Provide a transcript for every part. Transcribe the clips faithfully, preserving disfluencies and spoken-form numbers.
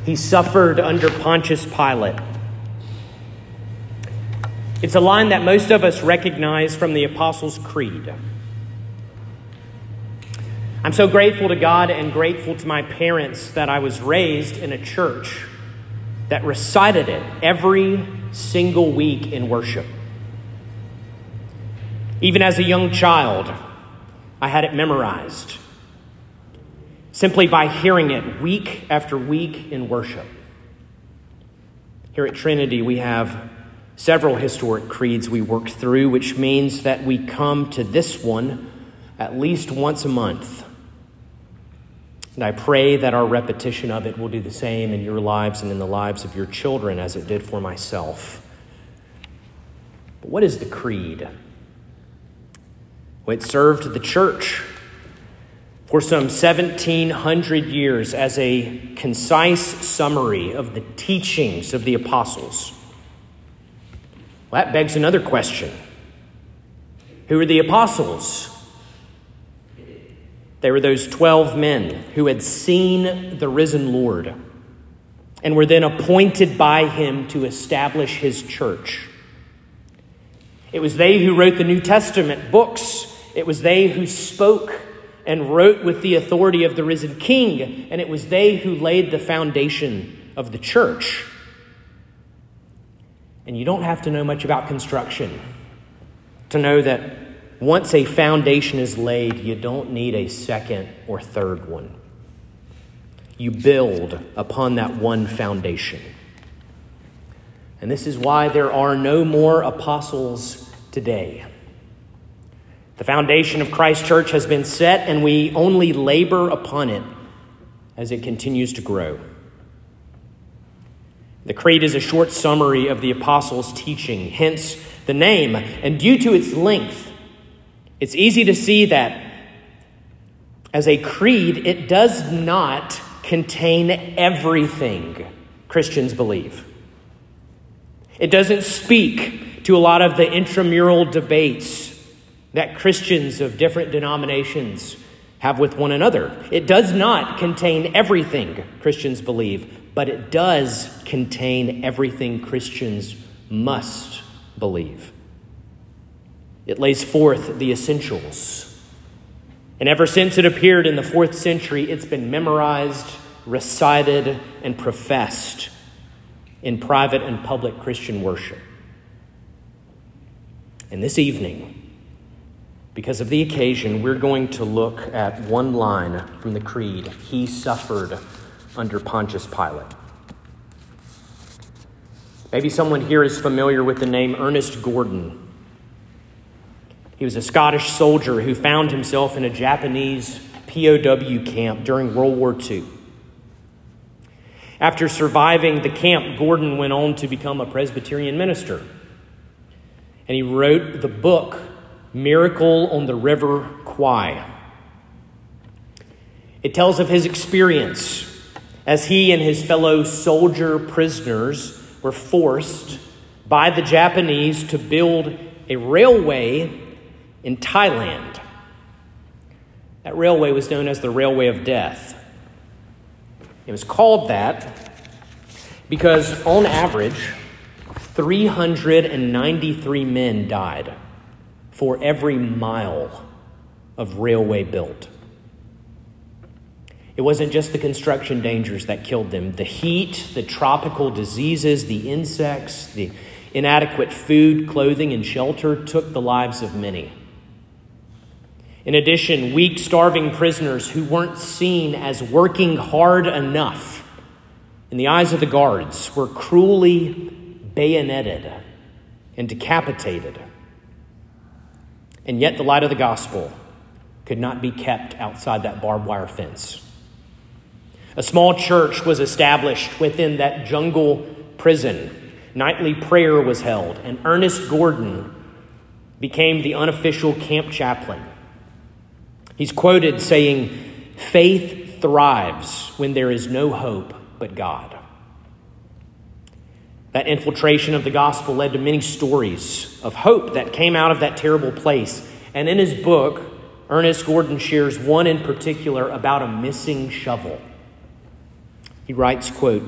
He suffered under Pontius Pilate. It's a line that most of us recognize from the Apostles' Creed. I'm so grateful to God and grateful to my parents that I was raised in a church that recited it every single week in worship. Even as a young child, I had it memorized simply by hearing it week after week in worship. Here at Trinity, we have several historic creeds we work through, which means that we come to this one at least once a month. And I pray that our repetition of it will do the same in your lives and in the lives of your children as it did for myself. But what is the creed? Well, it served the church for some seventeen hundred years as a concise summary of the teachings of the apostles. Well, that begs another question. Who are the apostles? They were those twelve men who had seen the risen Lord and were then appointed by him to establish his church. It was they who wrote the New Testament books. It was they who spoke and wrote with the authority of the risen King. And it was they who laid the foundation of the church. And you don't have to know much about construction to know that once a foundation is laid, you don't need a second or third one. You build upon that one foundation. And this is why there are no more apostles today. The foundation of Christ's church has been set, and we only labor upon it as it continues to grow. The Creed is a short summary of the apostles' teaching, hence the name. And due to its length, it's easy to see that as a creed, it does not contain everything Christians believe. It doesn't speak to a lot of the intramural debates that Christians of different denominations have with one another. It does not contain everything Christians believe, but it does contain everything Christians must believe. It lays forth the essentials. And ever since it appeared in the fourth century, it's been memorized, recited, and professed in private and public Christian worship. And this evening, because of the occasion, we're going to look at one line from the Creed. He suffered under Pontius Pilate. Maybe someone here is familiar with the name Ernest Gordon. He was a Scottish soldier who found himself in a Japanese P O W camp during World War Two. After surviving the camp, Gordon went on to become a Presbyterian minister. And he wrote the book, Miracle on the River Kwai. It tells of his experience as he and his fellow soldier prisoners were forced by the Japanese to build a railway in Thailand. That railway was known as the Railway of Death. It was called that because on average, three hundred ninety-three men died for every mile of railway built. It wasn't just the construction dangers that killed them. The heat, the tropical diseases, the insects, the inadequate food, clothing, and shelter took the lives of many. In addition, weak, starving prisoners who weren't seen as working hard enough in the eyes of the guards were cruelly bayoneted and decapitated. And yet the light of the gospel could not be kept outside that barbed wire fence. A small church was established within that jungle prison. Nightly prayer was held, and Ernest Gordon became the unofficial camp chaplain. He's quoted saying, "Faith thrives when there is no hope but God." That infiltration of the gospel led to many stories of hope that came out of that terrible place. And in his book, Ernest Gordon shares one in particular about a missing shovel. He writes, quote,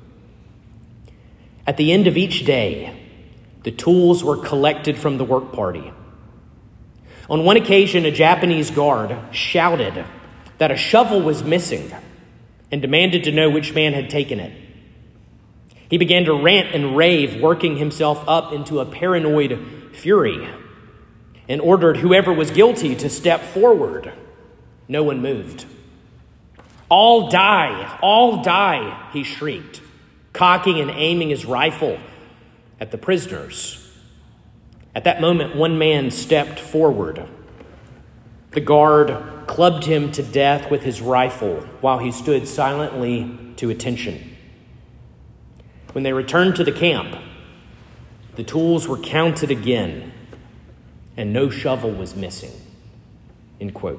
"At the end of each day, the tools were collected from the work party. On one occasion, a Japanese guard shouted that a shovel was missing and demanded to know which man had taken it. He began to rant and rave, working himself up into a paranoid fury, and ordered whoever was guilty to step forward. No one moved. 'All die, all die,' he shrieked, cocking and aiming his rifle at the prisoners. At that moment, one man stepped forward. The guard clubbed him to death with his rifle while he stood silently to attention. When they returned to the camp, the tools were counted again, and no shovel was missing." End quote.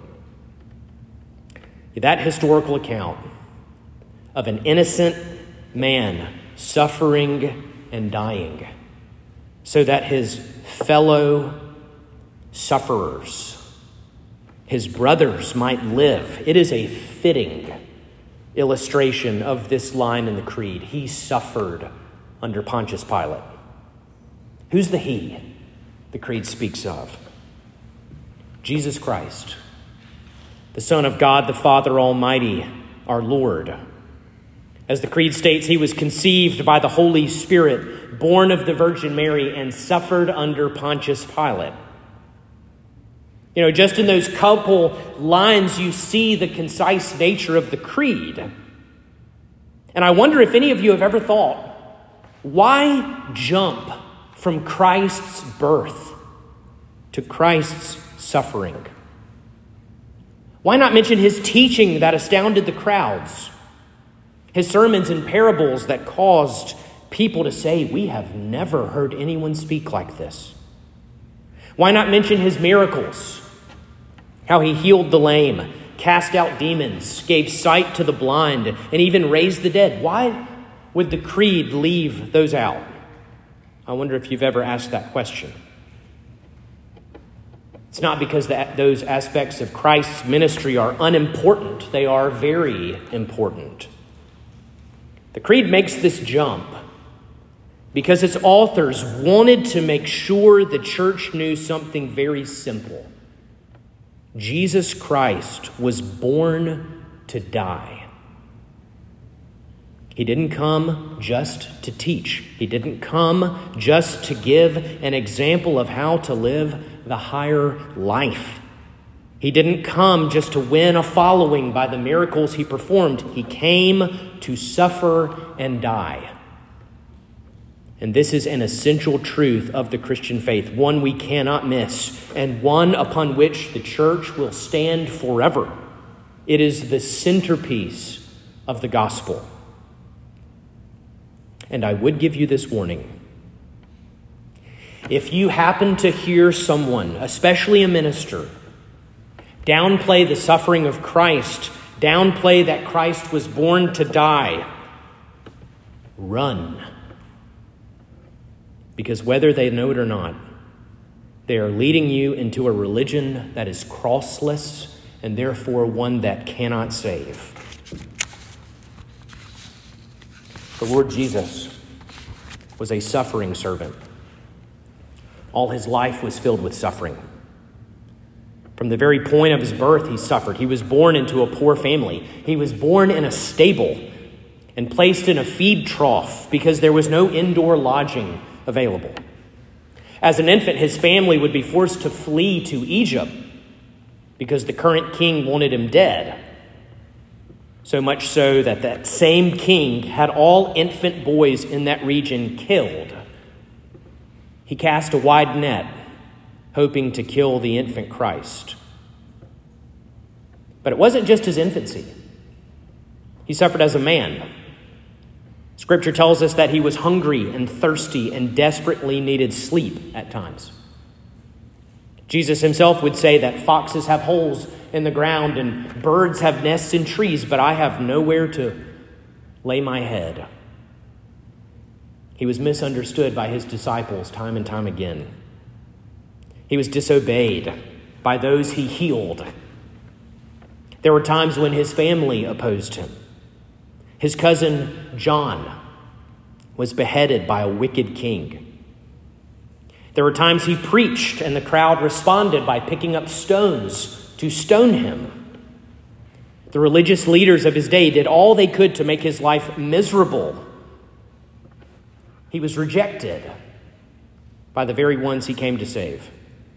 That historical account of an innocent man suffering and dying so that his fellow sufferers, his brothers, might live. It is a fitting illustration of this line in the Creed. He suffered under Pontius Pilate. Who's the he the Creed speaks of? Jesus Christ, the Son of God, the Father Almighty, our Lord. As the Creed states, he was conceived by the Holy Spirit, born of the Virgin Mary, and suffered under Pontius Pilate. You know, just in those couple lines, you see the concise nature of the Creed. And I wonder if any of you have ever thought, why jump from Christ's birth to Christ's suffering? Why not mention his teaching that astounded the crowds? His sermons and parables that caused people to say, "We have never heard anyone speak like this." Why not mention his miracles? How he healed the lame, cast out demons, gave sight to the blind, and even raised the dead. Why would the Creed leave those out? I wonder if you've ever asked that question. It's not because that those aspects of Christ's ministry are unimportant. They are very important. The Creed makes this jump because its authors wanted to make sure the church knew something very simple. Jesus Christ was born to die. He didn't come just to teach. He didn't come just to give an example of how to live the higher life. He didn't come just to win a following by the miracles he performed. He came to suffer and die. And this is an essential truth of the Christian faith, one we cannot miss, and one upon which the church will stand forever. It is the centerpiece of the gospel. And I would give you this warning. If you happen to hear someone, especially a minister, downplay the suffering of Christ, downplay that Christ was born to die, run. Because whether they know it or not, they are leading you into a religion that is crossless and therefore one that cannot save. The Lord Jesus was a suffering servant. All his life was filled with suffering. From the very point of his birth, he suffered. He was born into a poor family. He was born in a stable and placed in a feed trough because there was no indoor lodging available. As an infant, his family would be forced to flee to Egypt because the current king wanted him dead. So much so that that same king had all infant boys in that region killed. He cast a wide net, hoping to kill the infant Christ. But it wasn't just his infancy. He suffered as a man. Scripture tells us that he was hungry and thirsty and desperately needed sleep at times. Jesus himself would say that foxes have holes in the ground and birds have nests in trees, but I have nowhere to lay my head. He was misunderstood by his disciples time and time again. He was disobeyed by those he healed. There were times when his family opposed him. His cousin John was beheaded by a wicked king. There were times he preached and the crowd responded by picking up stones to stone him. The religious leaders of his day did all they could to make his life miserable. He was rejected by the very ones he came to save.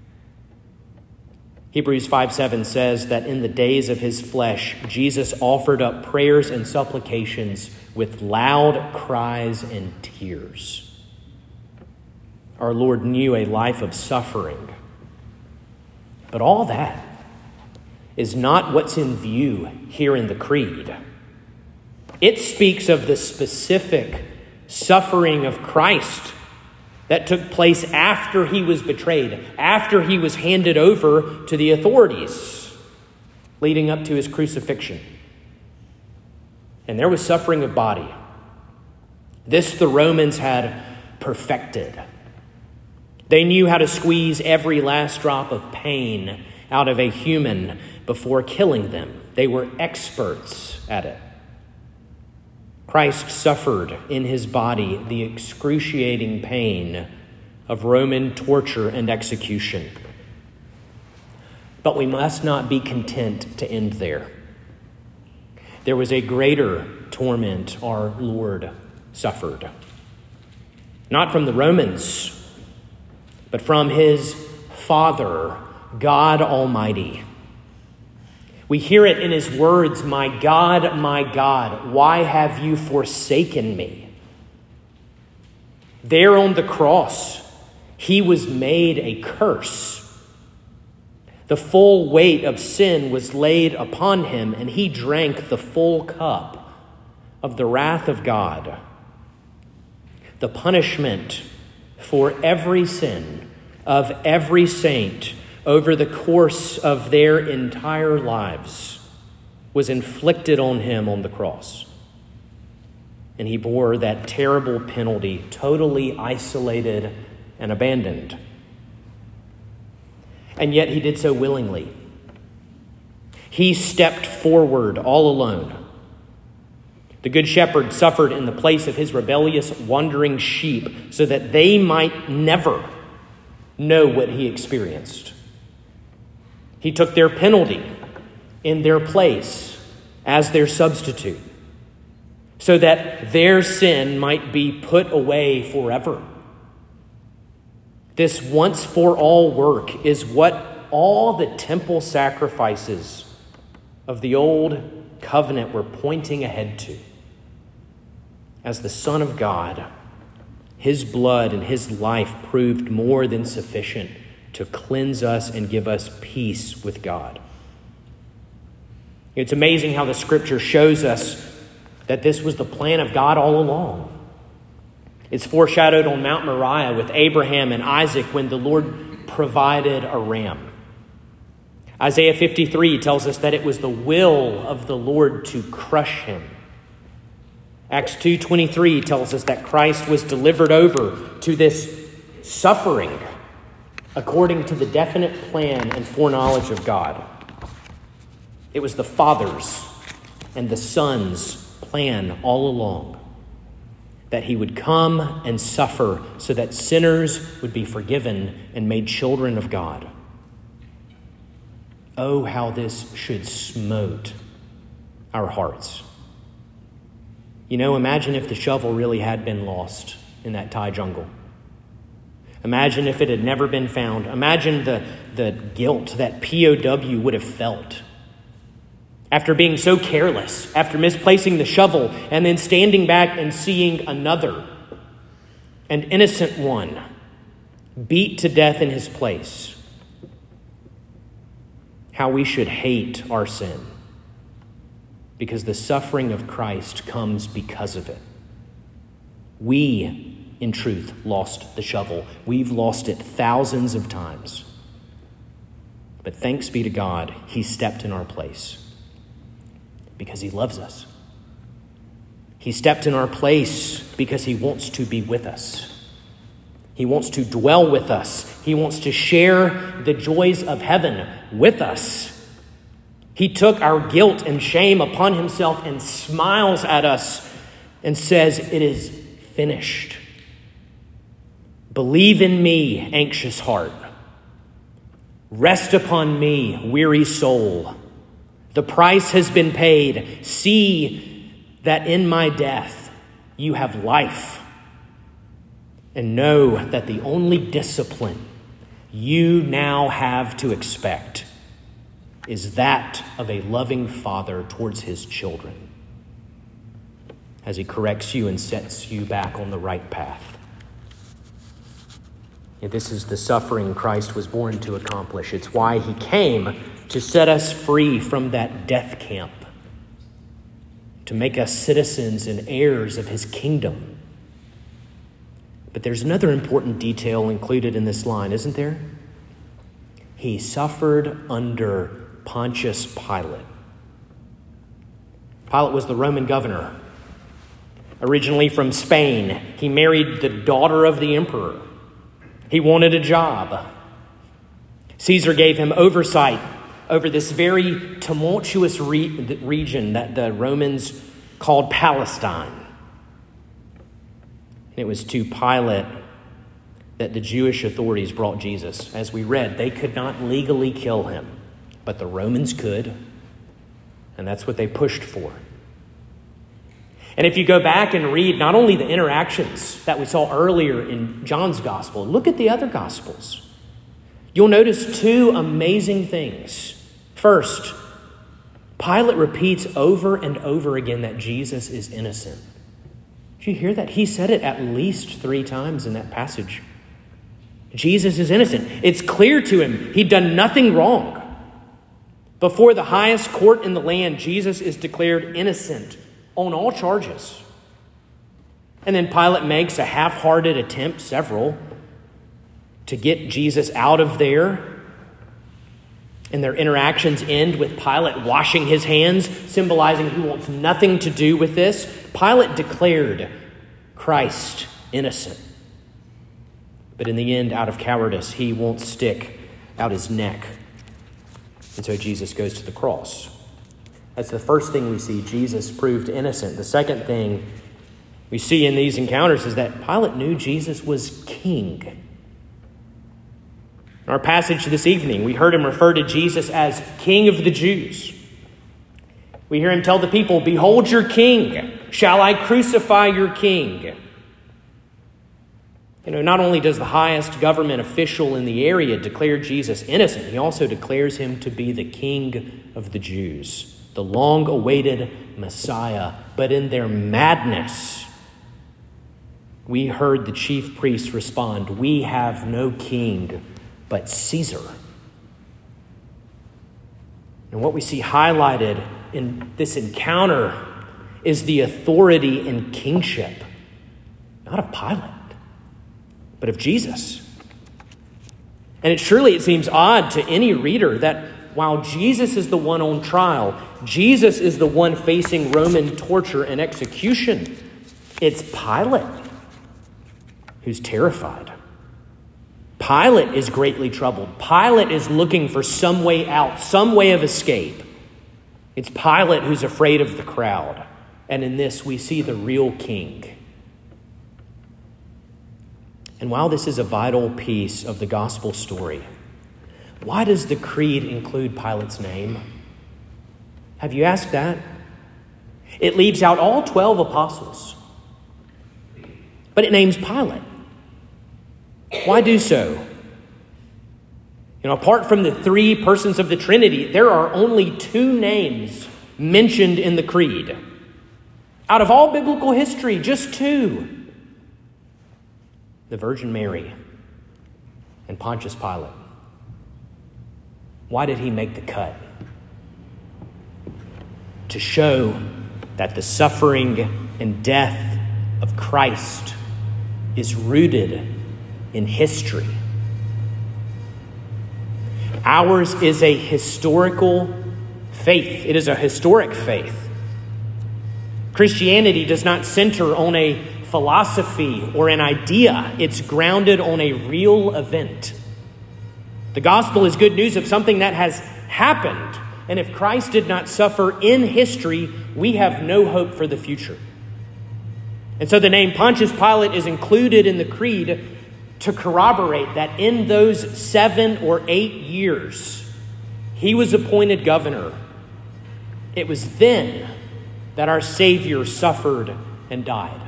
Hebrews five seven says that in the days of his flesh, Jesus offered up prayers and supplications with loud cries and tears. Our Lord knew a life of suffering. But all that is not what's in view here in the Creed. It speaks of the specific suffering of Christ that took place after he was betrayed, after he was handed over to the authorities, leading up to his crucifixion. And there was suffering of body. This the Romans had perfected. They knew how to squeeze every last drop of pain out of a human before killing them. They were experts at it. Christ suffered in his body the excruciating pain of Roman torture and execution. But we must not be content to end there. There was a greater torment our Lord suffered. Not from the Romans, but from his Father, God Almighty. We hear it in his words, "My God, my God, why have you forsaken me?" There on the cross, he was made a curse. The full weight of sin was laid upon him, and he drank the full cup of the wrath of God. The punishment for every sin of every saint over the course of their entire lives was inflicted on him on the cross. And he bore that terrible penalty, totally isolated and abandoned. And yet he did so willingly. He stepped forward all alone. The Good Shepherd suffered in the place of his rebellious, wandering sheep so that they might never know what he experienced. He took their penalty in their place as their substitute so that their sin might be put away forever. This once-for-all work is what all the temple sacrifices of the old covenant were pointing ahead to. As the Son of God, his blood and his life proved more than sufficient to cleanse us and give us peace with God. It's amazing how the scripture shows us that this was the plan of God all along. It's foreshadowed on Mount Moriah with Abraham and Isaac when the Lord provided a ram. Isaiah fifty-three tells us that it was the will of the Lord to crush him. Acts two twenty-three tells us that Christ was delivered over to this suffering according to the definite plan and foreknowledge of God. It was the Father's and the Son's plan all along that he would come and suffer so that sinners would be forgiven and made children of God. Oh, how this should smote our hearts. You know, imagine if the shovel really had been lost in that Thai jungle. Imagine if it had never been found. Imagine the, the guilt that P O W would have felt after being so careless, after misplacing the shovel and then standing back and seeing another, an innocent one, beat to death in his place. How we should hate our sin, because the suffering of Christ comes because of it. We, in truth, lost the shovel. We've lost it thousands of times. But thanks be to God, he stepped in our place because he loves us. He stepped in our place because he wants to be with us. He wants to dwell with us. He wants to share the joys of heaven with us. He took our guilt and shame upon himself and smiles at us and says, "It is finished. Believe in me, anxious heart. Rest upon me, weary soul. The price has been paid. See that in my death you have life. And know that the only discipline you now have to expect is that of a loving father towards his children, as he corrects you and sets you back on the right path." And this is the suffering Christ was born to accomplish. It's why he came, to set us free from that death camp, to make us citizens and heirs of his kingdom. But there's another important detail included in this line, isn't there? He suffered under Pontius Pilate. Pilate was the Roman governor. Originally from Spain, he married the daughter of the emperor. He wanted a job. Caesar gave him oversight over this very tumultuous re- region that the Romans called Palestine. And it was to Pilate that the Jewish authorities brought Jesus. As we read, they could not legally kill him, but the Romans could, and that's what they pushed for. And if you go back and read not only the interactions that we saw earlier in John's gospel, look at the other gospels. You'll notice two amazing things. First, Pilate repeats over and over again that Jesus is innocent. Did you hear that? He said it at least three times in that passage. Jesus is innocent. It's clear to him he'd done nothing wrong. Before the highest court in the land, Jesus is declared innocent on all charges. And then Pilate makes a half-hearted attempt, several, to get Jesus out of there. And their interactions end with Pilate washing his hands, symbolizing he wants nothing to do with this. Pilate declared Christ innocent. But in the end, out of cowardice, he won't stick out his neck. And so Jesus goes to the cross. That's the first thing we see. Jesus proved innocent. The second thing we see in these encounters is that Pilate knew Jesus was king. In our passage this evening, we heard him refer to Jesus as King of the Jews. We hear him tell the people, "Behold your king. Shall I crucify your king?" You know, not only does the highest government official in the area declare Jesus innocent, he also declares him to be the King of the Jews, the long-awaited Messiah. But in their madness, we heard the chief priests respond, "We have no king but Caesar." And what we see highlighted in this encounter is the authority and kingship, not of Pilate, but of Jesus. And it surely it seems odd to any reader that while Jesus is the one on trial, Jesus is the one facing Roman torture and execution, it's Pilate who's terrified. Pilate is greatly troubled. Pilate is looking for some way out, some way of escape. It's Pilate who's afraid of the crowd. And in this, we see the real king. And while this is a vital piece of the gospel story, why does the creed include Pilate's name? Have you asked that? It leaves out all twelve apostles, but it names Pilate. Why do so? You know, apart from the three persons of the Trinity, there are only two names mentioned in the creed. Out of all biblical history, just two. The Virgin Mary and Pontius Pilate. Why did he make the cut? To show that the suffering and death of Christ is rooted in history. Ours is a historical faith. It is a historic faith. Christianity does not center on a philosophy or an idea. It's grounded on a real event. The gospel is good news of something that has happened, And if Christ did not suffer in history, we have no hope for the future. And so the name Pontius Pilate is included in the creed to corroborate that in those seven or eight years, he was appointed governor. It was then that our Savior suffered and died.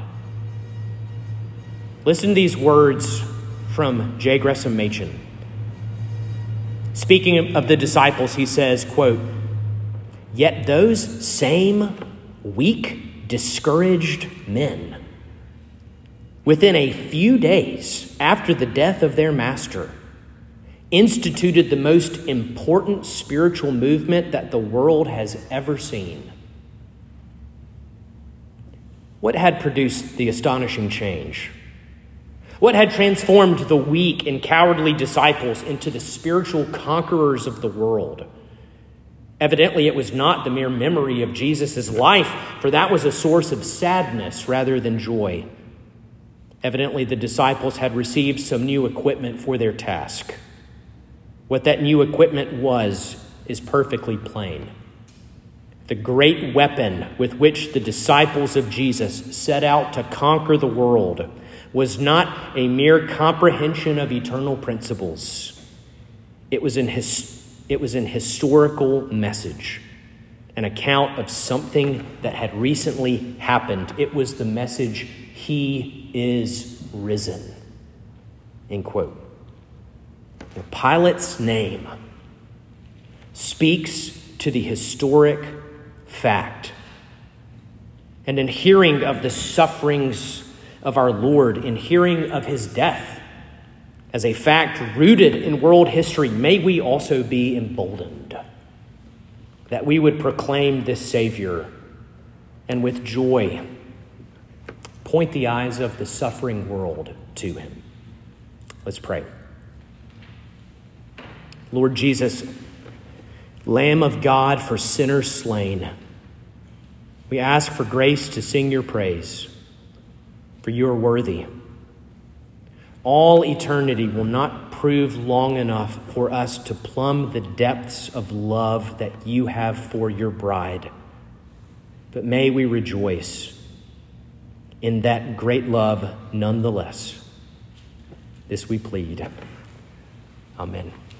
Listen to these words from J. Gresham Machen. Speaking of the disciples, he says, quote, "Yet those same weak, discouraged men, within a few days after the death of their master, instituted the most important spiritual movement that the world has ever seen." What had produced the astonishing change? What had transformed the weak and cowardly disciples into the spiritual conquerors of the world? Evidently, it was not the mere memory of Jesus' life, for that was a source of sadness rather than joy. Evidently, the disciples had received some new equipment for their task. What that new equipment was is perfectly plain. The great weapon with which the disciples of Jesus set out to conquer the world was not a mere comprehension of eternal principles. It was an, his, it was an historical message, an account of something that had recently happened. It was the message, "He is risen." End quote. Now, Pilate's name speaks to the historic fact. And in hearing of the sufferings of our Lord, in hearing of his death as a fact rooted in world history, may we also be emboldened that we would proclaim this Savior and with joy point the eyes of the suffering world to him. Let's pray. Lord Jesus, Lamb of God for sinners slain, we ask for grace to sing your praise, for you are worthy. All eternity will not prove long enough for us to plumb the depths of love that you have for your bride. But may we rejoice in that great love nonetheless. This we plead. Amen.